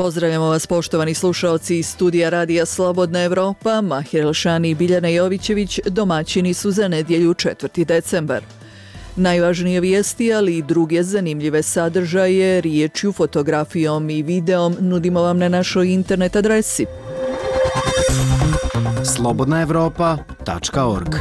Pozdravljamo vas poštovani slušaoci iz studija Radija Slobodna Evropa. Mahir Elšani i Biljana Jovićević domaćini su za nedjelju 4. decembar. Najvažnije vijesti, ali i druge zanimljive sadržaje, riječju, fotografijom i videom nudimo vam na našoj internet adresi slobodnaevropa.org.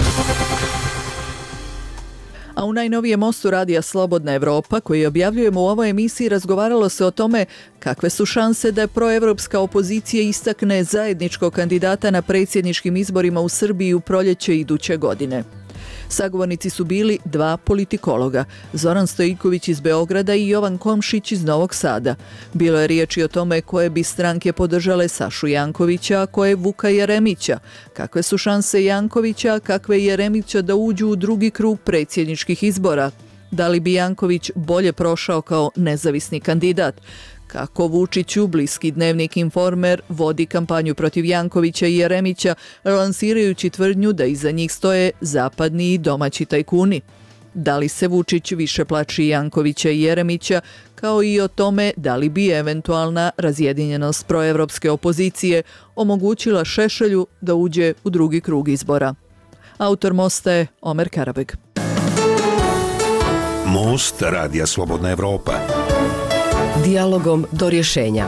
A u najnovijem mostu Radija Slobodna Evropa, koji objavljujemo u ovoj emisiji, razgovaralo se o tome kakve su šanse da proevropska opozicija istakne zajedničkog kandidata na predsjedničkim izborima u Srbiji u proljeće iduće godine. Sagovornici su bili dva politikologa, Zoran Stojiljković iz Beograda i Jovan Komšić iz Novog Sada. Bilo je riječi o tome koje bi stranke podržale Sašu Jankovića, a koje Vuka Jeremića. Kakve su šanse Jankovića, a kakve Jeremića da uđu u drugi krug predsjedničkih izbora? Da li bi Janković bolje prošao kao nezavisni kandidat? Kako Vučiću bliski dnevnik Informer vodi kampanju protiv Jankovića i Jeremića, lansirajući tvrdnju da iza njih stoje zapadni i domaći tajkuni. Da li se Vučić više plaši Jankovića i Jeremića, kao i o tome da li bi eventualna razjedinjenost proevropske opozicije omogućila Šešelju da uđe u drugi krug izbora. Autor mosta je Omer Karabeg. Most Radija Slobodna Evropa. Dijalogom do rješenja.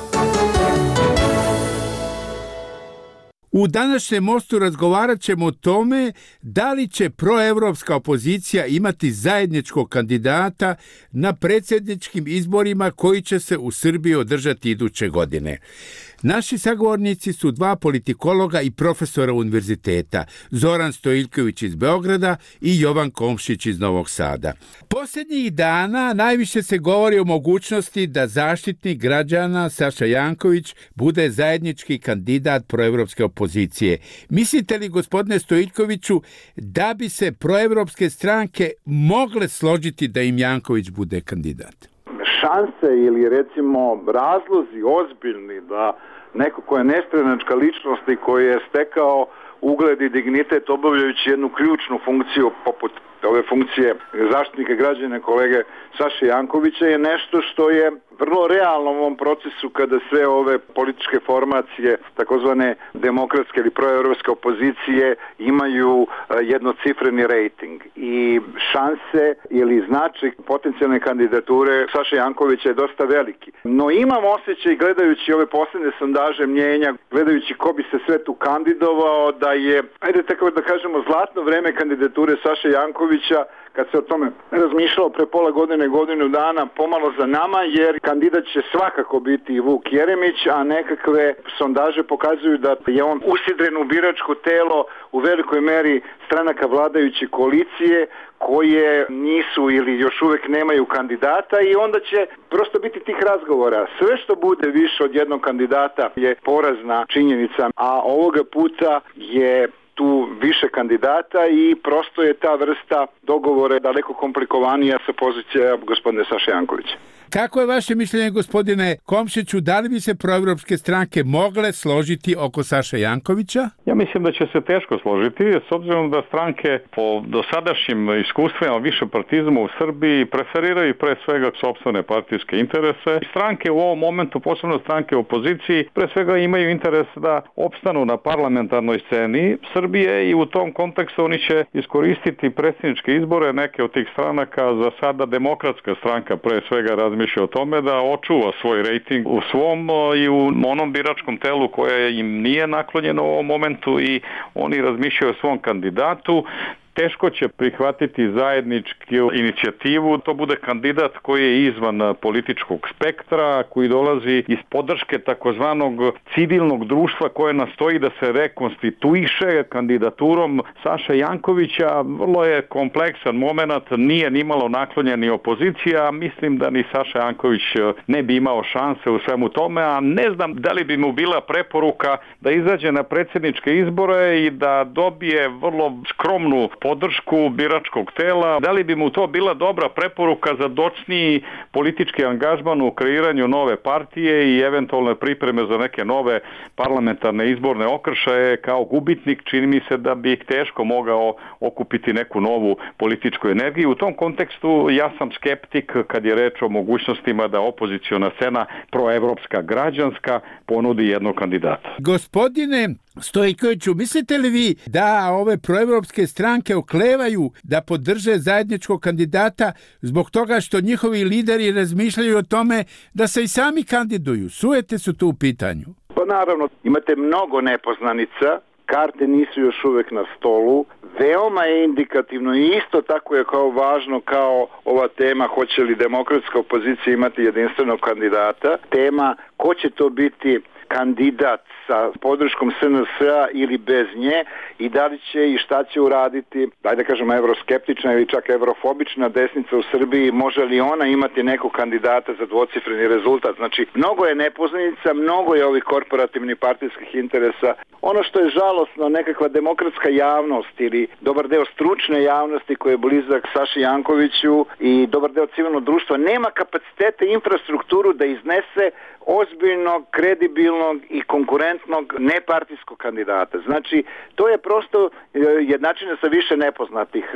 U današnjem mostu razgovarat ćemo o tome da li će proevropska opozicija imati zajedničkog kandidata na predsjedničkim izborima koji će se u Srbiji održati iduće godine. Naši sagovornici su dva politikologa i profesora univerziteta, Zoran Stojiljković iz Beograda i Jovan Komšić iz Novog Sada. Posljednjih dana najviše se govori o mogućnosti da zaštitnik građana Saša Janković bude zajednički kandidat proevropske opozicije. Mislite li, gospodine Stojiljkoviću, da bi se proevropske stranke mogle složiti da im Janković bude kandidat? Šanse ili recimo razlozi ozbiljni da neko ko je nestranačka ličnost i koji je stekao ugled i dignitet obavljajući jednu ključnu funkciju poput ove funkcije zaštitnika građana kolege Saše Jankovića je nešto što je vrlo realno u ovom procesu kada sve ove političke formacije, takozvane demokratske ili proevropske opozicije, imaju jednocifreni rejting. I šanse ili značaj potencijalne kandidature Saše Jankovića je dosta veliki. No imam osjećaj, gledajući ove posljednje sondaže mnjenja, gledajući ko bi se sve tu kandidovao, da je, ajde tako da kažemo, zlatno vreme kandidature Saše Jankovića, kad se o tome razmišljalo pre pola godine, godinu dana, pomalo za nama, jer kandidat će svakako biti i Vuk Jeremić, a nekakve sondaže pokazuju da je on usidren u biračko telo u velikoj meri stranaka vladajuće koalicije, koje nisu ili još uvijek nemaju kandidata, i onda će prosto biti tih razgovora. Sve što bude više od jednog kandidata je porazna činjenica, a ovoga puta je tu više kandidata i prosto je ta vrsta dogovora daleko komplikovanija sa pozicije gospodine Saše Jankovića. Kako je vaše mišljenje, gospodine Komšiću, da li bi se proevropske stranke mogle složiti oko Saše Jankovića? Ja mislim da će se teško složiti, s obzirom da stranke po dosadašnjim iskustvima višepartizma u Srbiji preferiraju pre svega sopstvene partijske interese. Stranke u ovom momentu, posebno stranke u opoziciji, pre svega imaju interes da opstanu na parlamentarnoj sceni Srbije i u tom kontekstu oni će iskoristiti predsjedničke izbore. Neke od tih stranaka, za sada Demokratska stranka pre svega, razmišlja o tome da očuva svoj rejting u svom i u onom biračkom telu koje im nije naklonjeno u ovom momentu, i oni razmišljaju o svom kandidatu. Teško će prihvatiti zajedničku inicijativu, to bude kandidat koji je izvan političkog spektra, koji dolazi iz podrške takozvanog civilnog društva koje nastoji da se rekonstituiše. Kandidaturom Saše Jankovića vrlo je kompleksan moment, nije nimalo naklonjen ni opozicija, mislim da ni Saša Janković ne bi imao šanse u svemu tome, a ne znam da li bi mu bila preporuka da izađe na predsjedničke izbore i da dobije vrlo skromnu podršku biračkog tela. Da li bi mu to bila dobra preporuka za docniji politički angažman u kreiranju nove partije i eventualne pripreme za neke nove parlamentarne izborne okršaje? Kao gubitnik čini mi se da bi teško mogao okupiti neku novu političku energiju. U tom kontekstu ja sam skeptik kad je reč o mogućnostima da opoziciona scena proevropska, građanska ponudi jednog kandidata. Gospodine Stojkoviću, mislite li vi da ove proevropske stranke oklevaju da podrže zajedničkog kandidata zbog toga što njihovi lideri razmišljaju o tome da se i sami kandiduju? Sujete su tu u pitanju? Pa naravno, imate mnogo nepoznanica, karte nisu još uvek na stolu, veoma je indikativno i isto tako je kao važno kao ova tema hoće li demokratska opozicija imati jedinstvenog kandidata, tema ko će to biti kandidat sa podrškom SNS-a ili bez nje i da li će i šta će uraditi, dajde da kažemo, evroskeptična ili čak evrofobična desnica u Srbiji, može li ona imati nekog kandidata za dvocifreni rezultat. Znači, mnogo je nepoznanica, mnogo je ovih korporativnih partijskih interesa. Ono što je žalosno, nekakva demokratska javnost ili dobar deo stručne javnosti koji je blizak Saši Jankoviću i dobar deo civilnog društva nema kapacitete i infrastrukturu da iznese ozbiljnog, kredibilnog i konkurentnog nepartijskog kandidata. Znači, to je prosto jednačina sa više nepoznatih.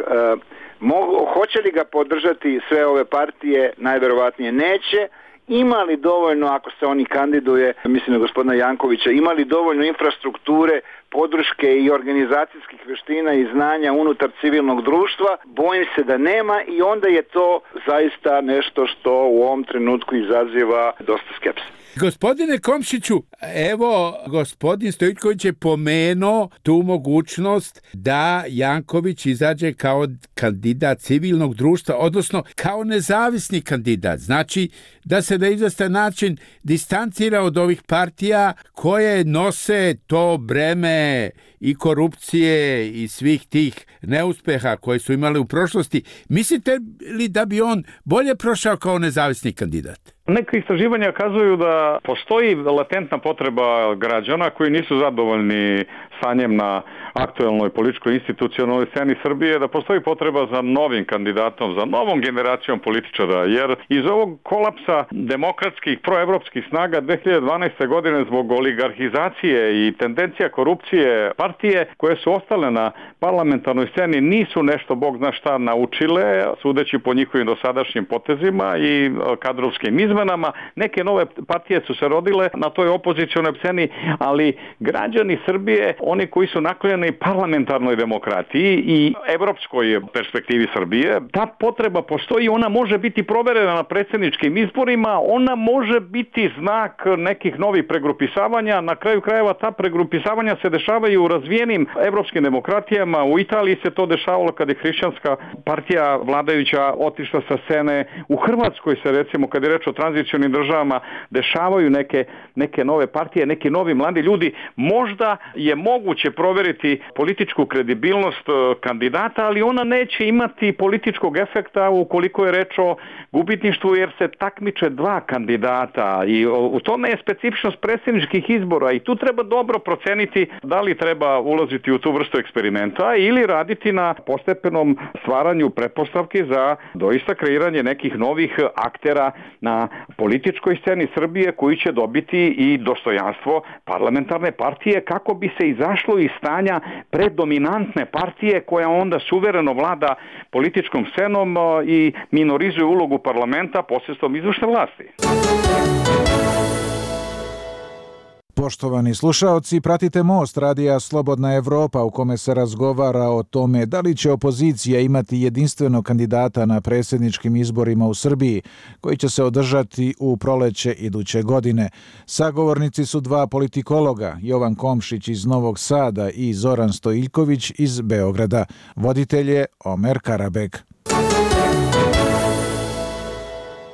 Hoće li ga podržati sve ove partije? Najverovatnije neće. Ima li dovoljno, ako se oni kandiduje, mislim na gospodina Jankovića, ima li dovoljno infrastrukture, podrške i organizacijskih veština i znanja unutar civilnog društva? Bojim se da nema i onda je to zaista nešto što u ovom trenutku izaziva dosta skepse. Gospodine Komšiću, evo, gospodin Stojković je pomenuo tu mogućnost da Janković izađe kao kandidat civilnog društva, odnosno kao nezavisni kandidat. Znači, da se na izvestan način distancira od ovih partija koje nose to breme i korupcije i svih tih neuspeha koje su imali u prošlosti. Mislite li da bi on bolje prošao kao nezavisni kandidat? Neka istraživanja kazuju da postoji latentna potreba građana koji nisu zadovoljni stanjem na aktuelnoj političkoj institucionalnoj sceni Srbije, da postoji potreba za novim kandidatom, za novom generacijom političara, jer iz ovog kolapsa demokratskih proevropskih snaga 2012. godine zbog oligarhizacije i tendencija korupcije partije koje su ostale na parlamentarnoj sceni nisu nešto bog zna šta naučile, sudeći po njihovim dosadašnjim potezima i kadrovskim izmenama. Neke nove partije su se rodile na toj opozicionoj sceni, ali građani Srbije, oni koji su naklonjeni parlamentarnoj demokratiji i evropskoj perspektivi Srbije, ta potreba postoji, ona može biti proverena na predsjedničkim izborima, ona može biti znak nekih novih pregrupisavanja. Na kraju krajeva ta pregrupisavanja se dešavaju u razvijenim evropskim demokratijama. U Italiji se to dešavalo kad je hrišćanska partija vladajuća otišla sa scene. U Hrvatskoj se, recimo, kad je reč o tranzicionim državama, dešavaju neke nove partije, neki novi mladi ljudi. Možda je moguće proveriti političku kredibilnost kandidata, ali ona neće imati političkog efekta ukoliko je reč o gubitništvu, jer se takmiče dva kandidata i u tome je specifičnost predsjedničkih izbora i tu treba dobro proceniti da li treba ulaziti u tu vrstu eksperimenta ili raditi na postepenom stvaranju pretpostavki za doista kreiranje nekih novih aktera na političkoj sceni Srbije koji će dobiti i dostojanstvo parlamentarne partije kako bi se izašlo iz stanja predominantne partije koja onda suvereno vlada političkom scenom i minorizuje ulogu parlamenta posredstvom izvršne vlasti. Poštovani slušaoci, pratite Most radija Slobodna Evropa u kome se razgovara o tome da li će opozicija imati jedinstvenog kandidata na predsjedničkim izborima u Srbiji koji će se održati u proleće iduće godine. Sagovornici su dva politikologa, Jovan Komšić iz Novog Sada i Zoran Stojiljković iz Beograda. Voditelj je Omer Karabek.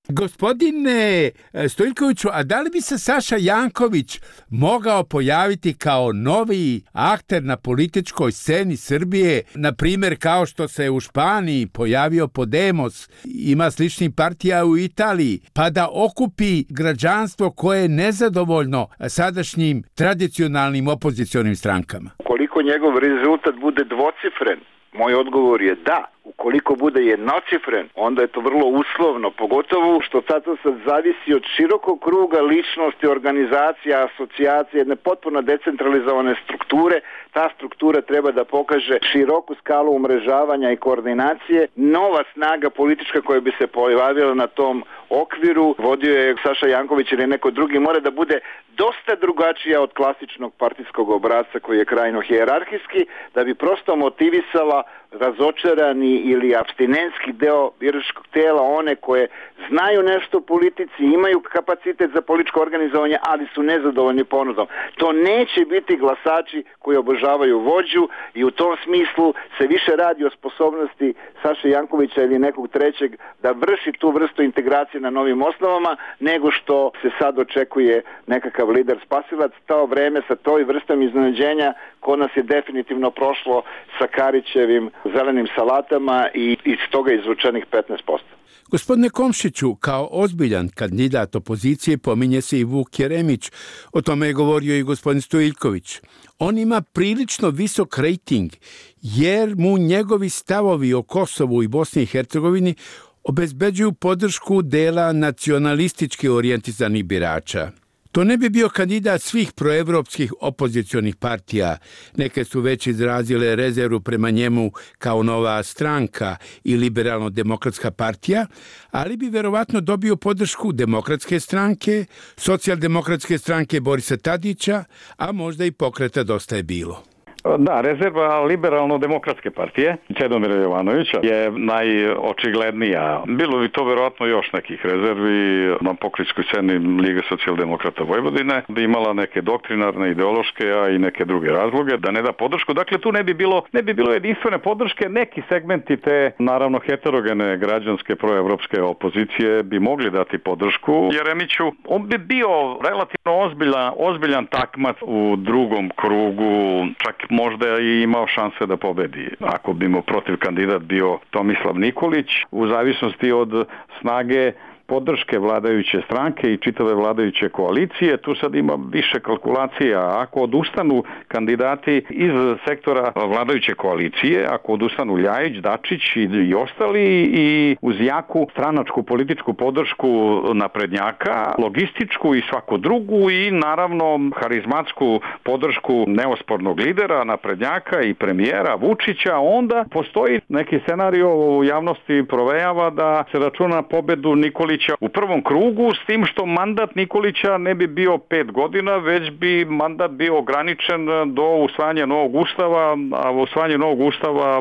Gospodine Stojiljkoviću, a da li bi se Saša Janković mogao pojaviti kao novi akter na političkoj sceni Srbije, na primjer kao što se u Španiji pojavio Podemos, ima sličnih partija u Italiji, pa da okupi građanstvo koje je nezadovoljno sadašnjim tradicionalnim opozicionim strankama? Ukoliko njegov rezultat bude dvocifren, moj odgovor je da. Ukoliko bude jednocifren, onda je to vrlo uslovno, pogotovo što sad zavisi od širokog kruga ličnosti, organizacija, asocijacije, jedne potpuno decentralizovane strukture. Ta struktura treba da pokaže široku skalu umrežavanja i koordinacije. Nova snaga politička koja bi se pojavila na tom okviru, vodio je Saša Janković ili neko drugi, mora da bude dosta drugačija od klasičnog partijskog obrasca koji je krajno hijerarhijski, da bi prosto motivisala razočarani ili apstinentski deo biračkog tela, one koje znaju nešto o politici, imaju kapacitet za političko organizovanje, ali su nezadovoljni ponudom. To neće biti glasači koji obožavaju vođu i u tom smislu se više radi o sposobnosti Saše Jankovića ili nekog trećeg da vrši tu vrstu integracije na novim osnovama, nego što se sad očekuje nekakav lider spasilac. To vreme sa toj vrstom iznenađenja kod nas je definitivno prošlo sa Karićevim zelenim salatama i iz toga izvučenih 15%. Gospodine Komšiću, kao ozbiljan kandidat opozicije pominje se i Vuk Jeremić. O tome je govorio i gospodin Stojiljković. On ima prilično visok rejting jer mu njegovi stavovi o Kosovu i Bosni i Hercegovini obezbeđuju podršku dela nacionalistički orijentizanih birača. To ne bi bio kandidat svih proevropskih opozicionih partija. Neke su već izrazile rezervu prema njemu kao Nova stranka i Liberalno-demokratska partija, ali bi verovatno dobio podršku Demokratske stranke, Socijaldemokratske stranke Borisa Tadića, a možda i Pokreta Dosta je bilo. Da, rezerva Liberalno-demokratske partije Čedomira Jovanovića je najočiglednija. Bilo bi to verovatno još nekih rezervi na pokritskoj sceni Lige socijaldemokrata Vojvodine, da imala neke doktrinarne, ideološke, a i neke druge razloge da ne da podršku. Dakle, tu ne bi bilo jedinstvene podrške. Neki segmenti te, naravno, heterogene građanske proevropske opozicije bi mogli dati podršku Jeremiću. On bi bio relativno ozbiljan takmac u drugom krugu, čak možda i imao šanse da pobedi. Ako bi mu protiv kandidat bio Tomislav Nikolić, u zavisnosti od snage podrške vladajuće stranke i čitave vladajuće koalicije, tu sad ima više kalkulacija. Ako odustanu kandidati iz sektora vladajuće koalicije, ako odustanu Ljajić, Dačić i ostali, i uz jaku stranačku političku podršku naprednjaka, logističku i svaku drugu, i naravno harizmatsku podršku neospornog lidera naprednjaka i premijera Vučića, onda postoji neki scenario u javnosti provejava da se računa pobedu Nikolića u prvom krugu, s tim što mandat Nikolića ne bi bio 5 godina, već bi mandat bio ograničen do usvajanja novog ustava, a usvajanje novog ustava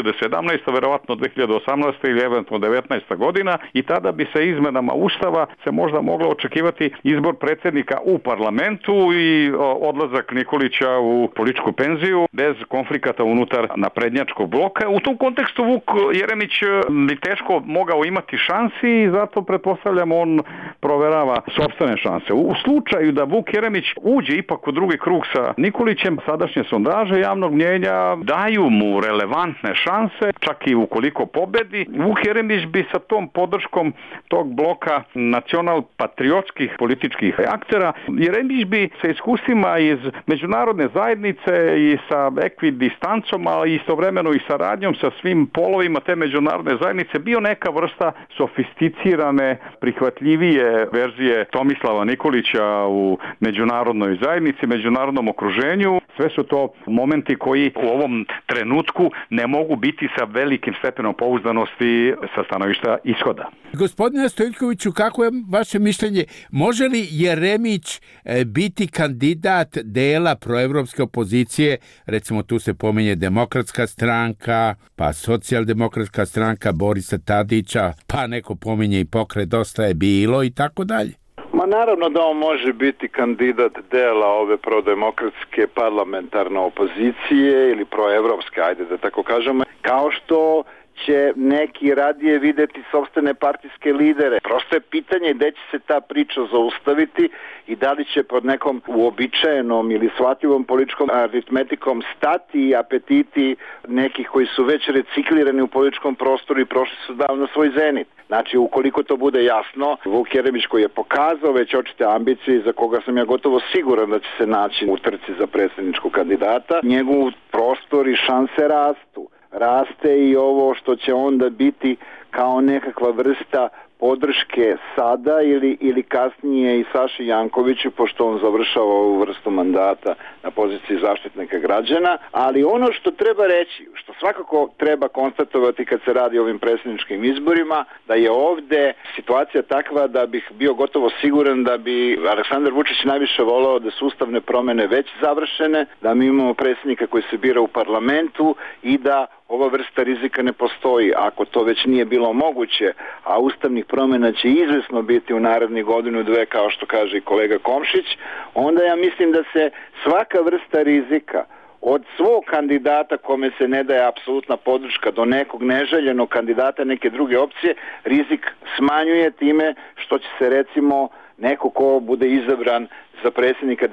2017, verovatno 2018 ili eventualno 19. godina, i tada bi se izmenama ustava se možda moglo očekivati izbor predsjednika u parlamentu i odlazak Nikolića u političku penziju bez konflikata unutar naprednjačkog bloka. U tom kontekstu Vuk Jeremić bi teško mogao imati šansi i zato pretpostavljam on proverava sopstvene šanse. U slučaju da Vuk Jeremić uđe ipak u drugi krug sa Nikolićem, sadašnje sondaže javnog mnjenja daju mu relevantne šanse, čak i ukoliko pobedi. Vuk Jeremić bi sa tom podrškom tog bloka nacional-patriotskih političkih aktera, Jeremić bi sa iskustvima iz međunarodne zajednice i sa ekvidistancom, ali istovremeno i saradnjom sa svim polovima te međunarodne zajednice bio neka vrsta sofisticirane, prihvatljivije verzije Tomislava Nikolića u međunarodnoj zajednici, međunarodnom okruženju. Sve su to momenti koji u ovom trenutku ne mogu biti sa velikim stepenom pouzdanosti sa stanovišta ishoda. Gospodine Stojiljkoviću, kako je vaše mišljenje? Može li Jeremić biti kandidat dela proevropske opozicije? Recimo tu se pominje Demokratska stranka, pa Socijaldemokratska stranka Borisa Tadića, pa neko pominje i Pokret Dosta je bilo i tako dalje. Ma naravno da on može biti kandidat dela ove prodemokratske parlamentarne opozicije ili proevropske, ajde da tako kažemo, kao što će neki radije videti sopstvene partijske lidere. Prosto je pitanje gde će se ta priča zaustaviti i da li će pod nekom uobičajenom ili shvatljivom političkom aritmetikom stati apetiti nekih koji su već reciklirani u političkom prostoru i prošli su davno svoj zenit. Znači, ukoliko to bude jasno, Vuk Jeremić koji je pokazao već očite ambicije za koga sam ja gotovo siguran da će se naći u trci za predsjedničkog kandidata, njegov prostor i šanse rastu. Raste i ovo što će onda biti kao nekakva vrsta podrške sada ili kasnije i Saši Jankoviću, pošto on završava ovu vrstu mandata na poziciji zaštitnika građana, ali ono što treba reći, što svakako treba konstatovati kad se radi o ovim predsjedničkim izborima, da je ovde situacija takva da bih bio gotovo siguran da bi Aleksandar Vučić najviše volao da su ustavne promene već završene, da mi imamo predsjednika koji se bira u parlamentu i da ova vrsta rizika ne postoji. Ako to već nije bilo moguće, a ustavnih promjena će izvesno biti u narednih godinu, dve, kao što kaže i kolega Komšić, onda ja mislim da se svaka vrsta rizika od svog kandidata kome se ne daje apsolutna podrška do nekog neželjenog kandidata neke druge opcije, rizik smanjuje time što će se recimo neko ko bude izabran za predsjednika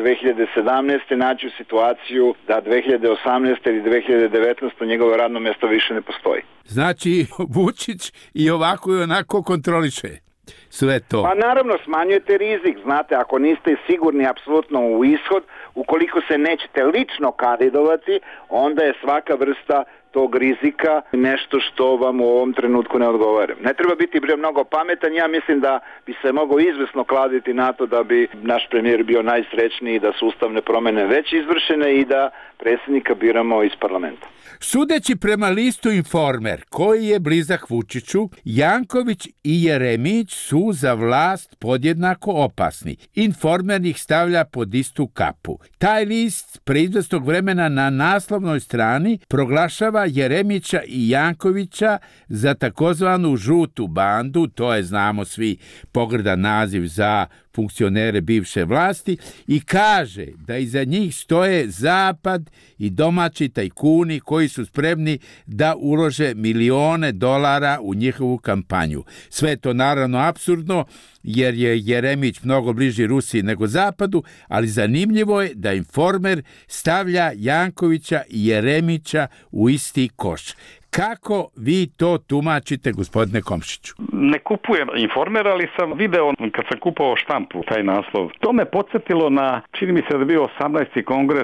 2017. naći u situaciju da 2018. ili 2019. njegovo radno mjesto više ne postoji. Znači, Vučić i ovako i onako kontroliše sve to. Pa naravno, smanjujete rizik. Znate, ako niste sigurni apsolutno u ishod, ukoliko se nećete lično kandidovati, onda je svaka vrsta tog rizika nešto što vam u ovom trenutku ne odgovara. Ne treba biti mnogo pametan, ja mislim da bi se mogao izvesno kladiti na to da bi naš premijer bio najsrećniji, da su ustavne promjene već izvršene i da predsjednika biramo iz parlamenta. Sudeći prema listu Informer, koji je blizak Vučiću, Janković i Jeremić su za vlast podjednako opasni. Informer ih stavlja pod istu kapu. Taj list pre izvesnog vremena na naslovnoj strani proglašava Jeremića i Jankovića za takozvanu žutu bandu, to je, znamo svi, pogrdan naziv za funkcionere bivše vlasti, i kaže da iza njih stoje Zapad i domaći tajkuni koji su spremni da ulože milione dolara u njihovu kampanju. Sve to naravno apsurdno, jer je Jeremić mnogo bliži Rusiji nego Zapadu, ali zanimljivo je da Informer stavlja Jankovića i Jeremića u isti koš. Kako vi to tumačite, gospodine Komšiću? Ne kupujem Informer, ali sam video kad sam kupovao štampu taj naslov. To me podsjetilo na, čini mi se da je bio 18. kongres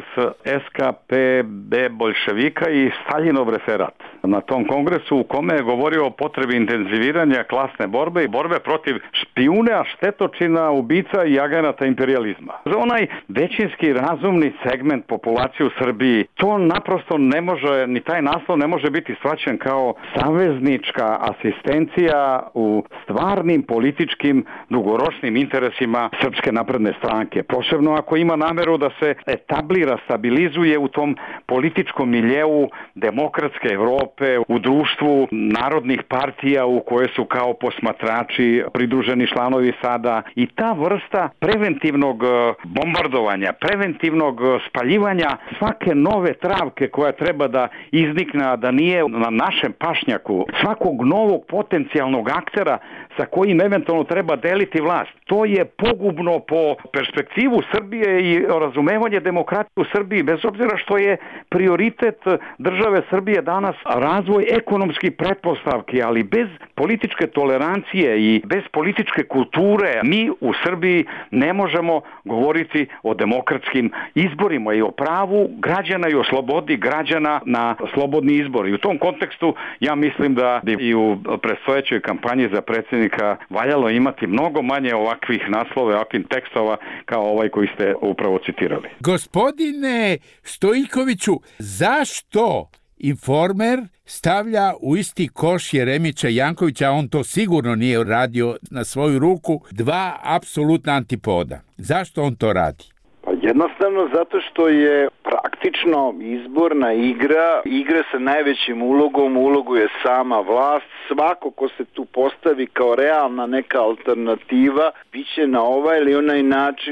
SKPB Boljševika i Staljinov referat. Na tom kongresu u kome je govorio o potrebi intenziviranja klasne borbe i borbe protiv špijuna, štetočina, ubica i agenata imperijalizma. Za onaj većinski razumni segment populacije u Srbiji, to naprosto ne može, ni taj naslov ne može biti shvaćen kao saveznička asistencija u stvarnim političkim dugoročnim interesima Srpske napredne stranke. Posebno ako ima nameru da se etablira, stabilizuje u tom političkom miljeu demokratske Evrope, u društvu narodnih partija u koje su kao posmatrači pridruženi članovi sada, i ta vrsta preventivnog bombardovanja, preventivnog spaljivanja svake nove travke koja treba da iznikne, a da nije na našem pašnjaku, svakog novog potencijalnog aktera sa kojim eventualno treba deliti vlast. To je pogubno po perspektivu Srbije i razumevanje demokratije u Srbiji, bez obzira što je prioritet države Srbije danas razvoj ekonomskih pretpostavki, ali bez političke tolerancije i bez političke kulture mi u Srbiji ne možemo govoriti o demokratskim izborima i o pravu građana i o slobodi građana na slobodni izbor. I u tom kontekstu ja mislim da bi i u predstojećoj kampanji za predsjednika valjalo imati mnogo manje ovakvih naslova, ovakvih tekstova kao ovaj koji ste upravo citirali. Gospodine Stojkoviću, zašto Informer stavlja u isti koš Jeremića i Jankovića, a on to sigurno nije radio na svoju ruku, dva apsolutna antipoda? Zašto on to radi? Pa jednostavno zato što je praktično izborna igra sa najvećim ulogom, ulogu je sama vlast. Svako ko se tu postavi kao realna neka alternativa, bit će na ovaj ili onaj način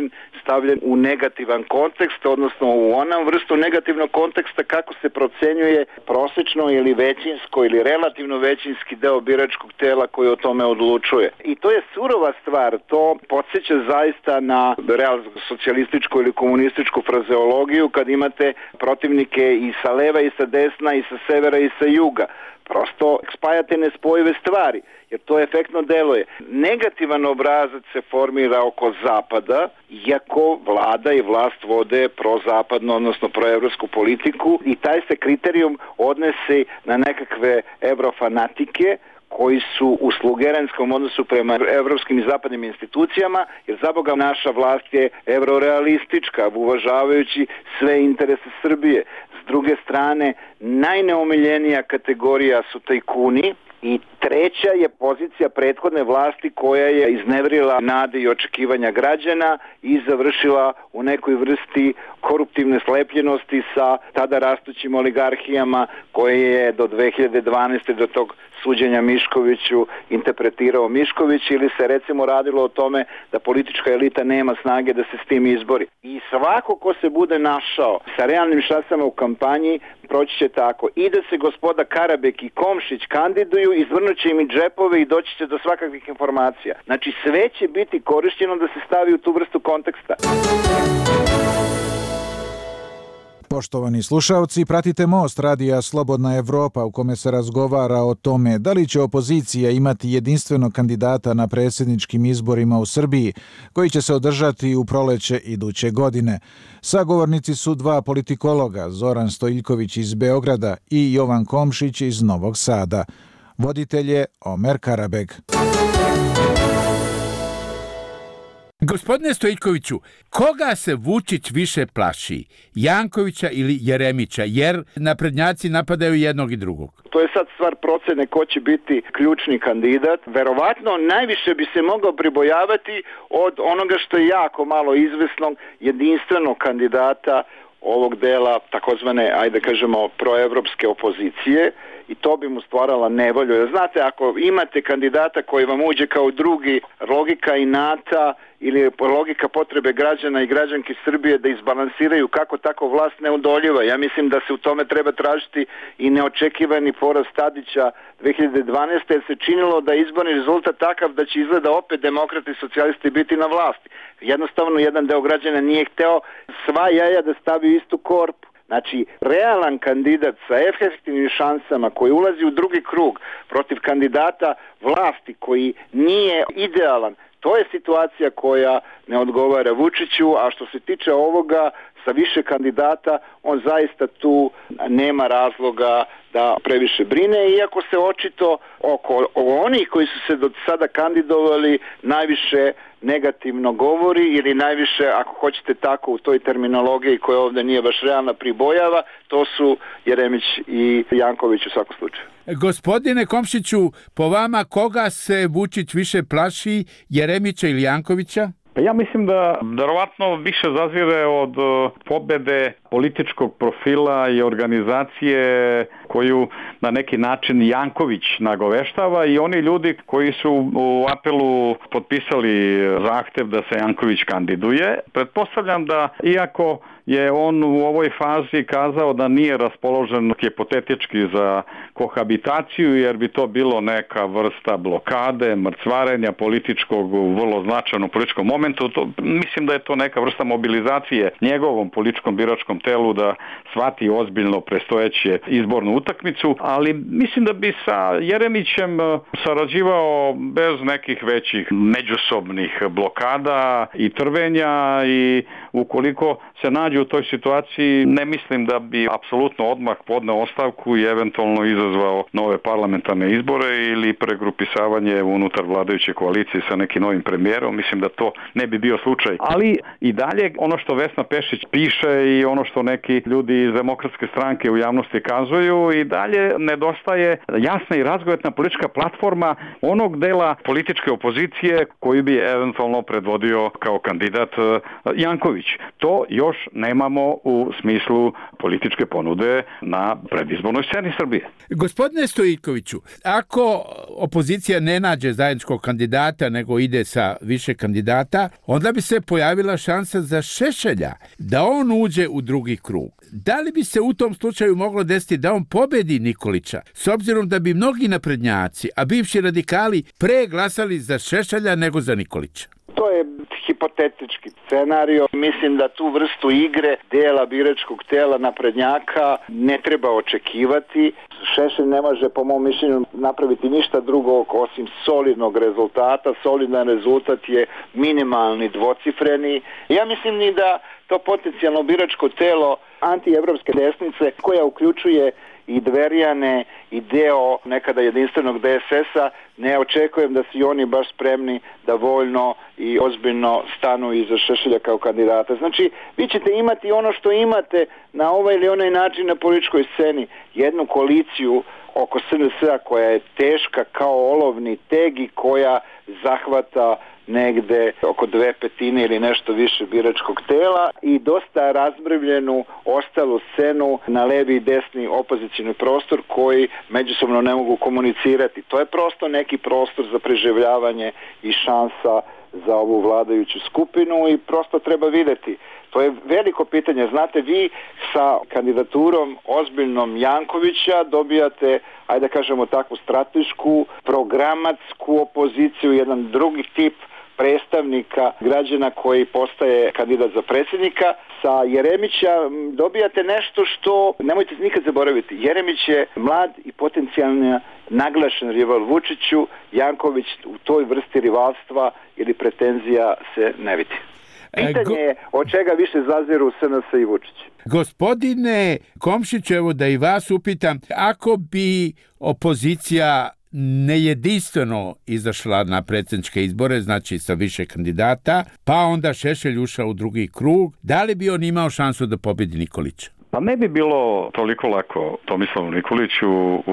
stavljen u negativan kontekst, odnosno u onom vrstu negativnog konteksta kako se procenjuje prosečno ili većinsko ili relativno većinski deo biračkog tela koji o tome odlučuje. I to je surova stvar, to podsjeća zaista na socijalističku ili komunističku frazeologiju kad imate protivnike i sa leva i sa desna i sa severa i sa juga. Prosto spajate nespojive stvari, jer to efektno deluje. Negativan obrazac se formira oko zapada, iako vlada i vlast vode prozapadno, odnosno proevropsku politiku, i taj se kriterijum odnese na nekakve evrofanatike koji su u slugeranskom odnosu prema evropskim i zapadnim institucijama, jer za Boga naša vlast je evrorealistička, uvažavajući sve interese Srbije. S druge strane, najneomiljenija kategorija su tajkuni i treća je pozicija prethodne vlasti koja je izneverila nade i očekivanja građana i završila u nekoj vrsti koruptivne slepljenosti sa tada rastućim oligarhijama koje je do 2012. do tog suđenja Miškoviću interpretirao Mišković, ili se recimo radilo o tome da politička elita nema snage da se s tim izbori. I svako ko se bude našao sa realnim šansama u kampanji proći će tako. I da se gospoda Karabek i Komšić kandiduju, izvrnut će im i džepove i doći će do svakakvih informacija. Znači sve će biti korišćeno da se stavi u tu vrstu konteksta. Poštovani slušalci, pratite Most radija Slobodna Evropa u kome se razgovara o tome da li će opozicija imati jedinstvenog kandidata na predsjedničkim izborima u Srbiji, koji će se održati u proleće iduće godine. Sagovornici su dva politikologa, Zoran Stojiljković iz Beograda i Jovan Komšić iz Novog Sada. Voditelj je Omer Karabeg. Gospodine Stojiljkoviću, koga se Vučić više plaši? Jankovića ili Jeremića? Jer naprednjaci napadaju jednog i drugog. To je sad stvar procene ko će biti ključni kandidat. Verovatno najviše bi se mogao pribojavati od onoga što je jako malo izvesnog jedinstvenog kandidata ovog dela takozvane, ajde kažemo, proevropske opozicije, i to bi mu stvarala nevolju. Jer znate, ako imate kandidata koji vam uđe kao drugi, logika inata ili logika potrebe građana i građanki Srbije da izbalansiraju kako tako vlast neodoljiva. Ja mislim da se u tome treba tražiti i neočekivani poraz Tadića 2012. jer se činilo da je izborni rezultat takav da će izgleda opet demokrati i socijalisti biti na vlasti. Jednostavno jedan deo građana nije hteo sva jaja da stavi u istu korpu. Znači, realan kandidat sa efektivnim šansama koji ulazi u drugi krug protiv kandidata vlasti koji nije idealan, to je situacija koja ne odgovara Vučiću, a što se tiče ovoga sa više kandidata, on zaista tu nema razloga da previše brine, iako se očito oko onih koji su se do sada kandidovali najviše negativno govori, ili najviše, ako hoćete tako u toj terminologiji koja ovdje nije baš realna, pribojava, to su Jeremić i Janković u svakom slučaju. Gospodine Komšiću, po vama koga se Vučić više plaši, Jeremića ili Jankovića? Pa ja mislim da verovatno više zazire od pobede političkog profila i organizacije koju na neki način Janković nagoveštava i oni ljudi koji su u apelu potpisali zahtev da se Janković kandiduje. Pretpostavljam da iako je on u ovoj fazi kazao da nije raspoložen hipotetički za kohabitaciju, jer bi to bilo neka vrsta blokade, mrcvarenja političkog u vrlo značajnom političkom momentu. Mislim da je to neka vrsta mobilizacije njegovom političkom biračkom telu da shvati ozbiljno predstojeće izbornu utakmicu, ali mislim da bi sa Jeremićem sarađivao bez nekih većih međusobnih blokada i trvenja, i ukoliko se nađe u toj situaciji, ne mislim da bi apsolutno odmah podneo ostavku i eventualno izazvao nove parlamentarne izbore ili pregrupisavanje unutar vladajuće koalicije sa nekim novim premijerom. Mislim da to ne bi bio slučaj. Ali i dalje ono što Vesna Pešić piše i ono što neki ljudi iz Demokratske stranke u javnosti kazuju, i dalje nedostaje jasna i razgovetna politička platforma onog dela političke opozicije koji bi eventualno predvodio kao kandidat Janković. To još još nemamo u smislu političke ponude na predizbornoj sceni Srbije. Gospodine Stojiljkoviću, ako opozicija ne nađe zajedničkog kandidata nego ide sa više kandidata, onda bi se pojavila šansa za Šešelja da on uđe u drugi krug. Da li bi se u tom slučaju moglo desiti da on pobedi Nikolića, s obzirom da bi mnogi naprednjaci, a bivši radikali pre glasali za Šešelja nego za Nikolića? To je hipotetički scenario. Mislim da tu vrstu igre dela biračkog tela naprednjaka ne treba očekivati. Šešelj ne može, po mom mišljenju, napraviti ništa drugo osim solidnog rezultata. Solidan rezultat je minimalni dvocifreni. Ja mislim ni da to potencijalno biračko telo antievropske desnice, koja uključuje i Dverijane i deo nekada jedinstvenog DSS-a, ne očekujem da su i oni baš spremni da voljno i ozbiljno stanu iza Šešelja kao kandidata. Znači, vi ćete imati ono što imate na ovaj ili onaj način na političkoj sceni, jednu koaliciju oko SNS-a koja je teška kao olovni teg i koja zahvata negde oko 2/5 ili nešto više biračkog tela i dosta razmrvljenu ostalu scenu na levi i desni opozicioni prostor koji međusobno ne mogu komunicirati. To je prosto neki prostor za preživljavanje i šansa za ovu vladajuću skupinu i prosto treba vidjeti. To je veliko pitanje. Znate, vi sa kandidaturom ozbiljnom Jankovića dobijate, ajde da kažemo takvu stratešku, programatsku opoziciju, jedan drugi tip predstavnika građana koji postaje kandidat za predsjednika. Sa Jeremića dobijate nešto što, nemojte nikad zaboraviti, Jeremić je mlad i potencijalno naglašen rival Vučiću, Janković u toj vrsti rivalstva ili pretenzija se ne vidi. Pitanje je od čega više zaziru SNS i Vučić. Gospodine Komšiću, evo da i vas upitam, ako bi opozicija nejedinstveno izašla na predsjedničke izbore, znači sa više kandidata, pa onda Šešelj ušao u drugi krug, da li bi on imao šansu da pobedi Nikolića? Pa ne bi bilo toliko lako Tomislavu Nikoliću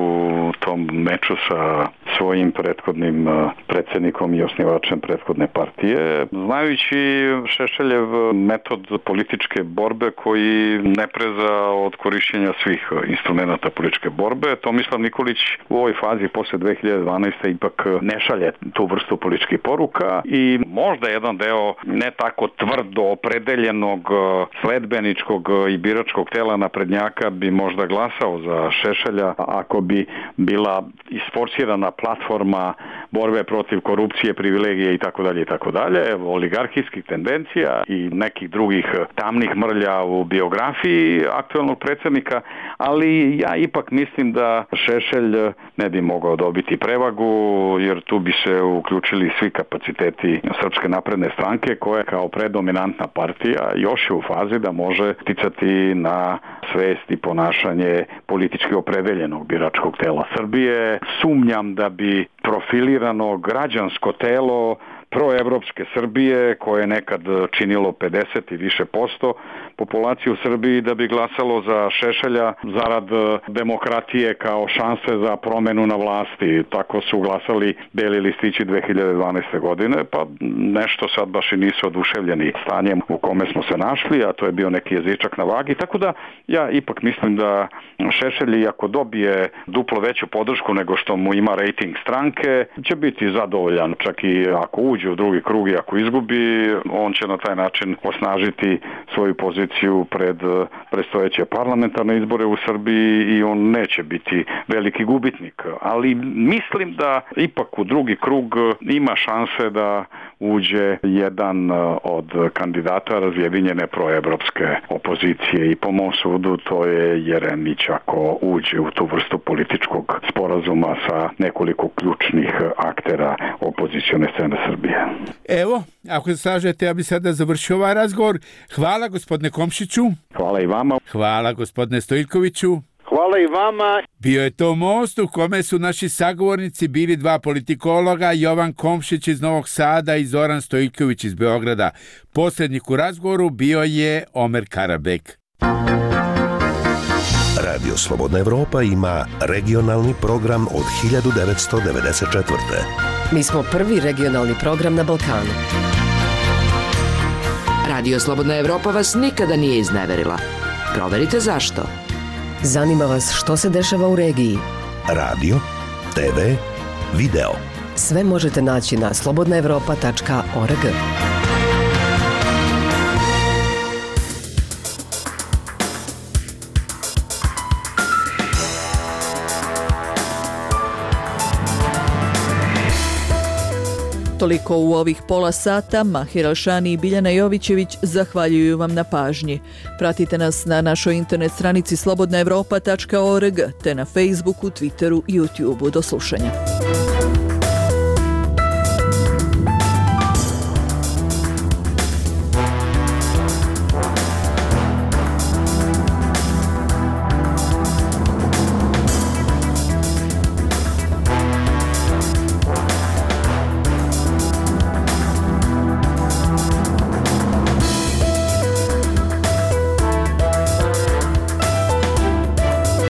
u tom meču sa svojim prethodnim predsjednikom i osnivačem prethodne partije, znajući Šešeljev metod političke borbe koji ne preza od korišćenja svih instrumenta političke borbe. Tomislav Nikolić u ovoj fazi posle 2012. ipak ne šalje tu vrstu političkih poruka i možda jedan deo ne tako tvrdo opredeljenog sledbeničkog i biračkog tela naprednjaka bi možda glasao za Šešelja ako bi bila isforsirana platforma borbe protiv korupcije, privilegije itd. Oligarhijskih tendencija i nekih drugih tamnih mrlja u biografiji aktualnog predsjednika, ali ja ipak mislim da Šešelj ne bi mogao dobiti prevagu, jer tu bi se uključili svi kapaciteti Srpske napredne stranke, koja kao predominantna partija još je u fazi da može ticati na svest i ponašanje politički opredeljenog biračkog tela Srbije. Sumnjam da bi profilirano građansko telo proevropske Srbije, koje je nekad činilo 50 i više posto populacije u Srbiji, da bi glasalo za Šešelja zarad demokratije kao šanse za promenu na vlasti. Tako su glasali beli listići 2012. godine, pa nešto sad baš i nisu oduševljeni stanjem u kome smo se našli, a to je bio neki jezičak na vagi. Tako da ja ipak mislim da Šešelj, ako dobije duplo veću podršku nego što mu ima rejting stranke, će biti zadovoljan, čak i ako uđe u drugi krug i ako izgubi, on će na taj način osnažiti svoju poziciju pred predstojeće parlamentarne izbore u Srbiji i on neće biti veliki gubitnik. Ali mislim da ipak u drugi krug ima šanse da uđe jedan od kandidata razjedinjene proevropske opozicije i po mom sudu to je Jeremić, ako uđe u tu vrstu političkog sporazuma sa nekoliko ključnih aktera opozicione scene Srbije. Evo, ako se slažete, ja bih sada završio ovaj razgovor. Hvala gospodine Komšiću. Hvala i vama. Hvala gospodine Stojiljkoviću. Hvala i vama. Bio je to Most u kome su naši sagovornici bili dva politikologa, Jovan Komšić iz Novog Sada i Zoran Stojiljković iz Beograda. Posrednik u razgovoru bio je Omer Karabek. Radio Slobodna Evropa ima regionalni program od 1994. Mi smo prvi regionalni program na Balkanu. Radio Slobodna Evropa vas nikada nije izneverila. Proverite zašto. Zanima vas što se dešava u regiji. Radio, TV, video. Sve možete naći na slobodnaevropa.org. Toliko u ovih pola sata. Mahir Alšani i Biljana Jovićević zahvaljuju vam na pažnji. Pratite nas na našoj internet stranici slobodnaevropa.org te na Facebooku, Twitteru i YouTubeu. Do slušanja.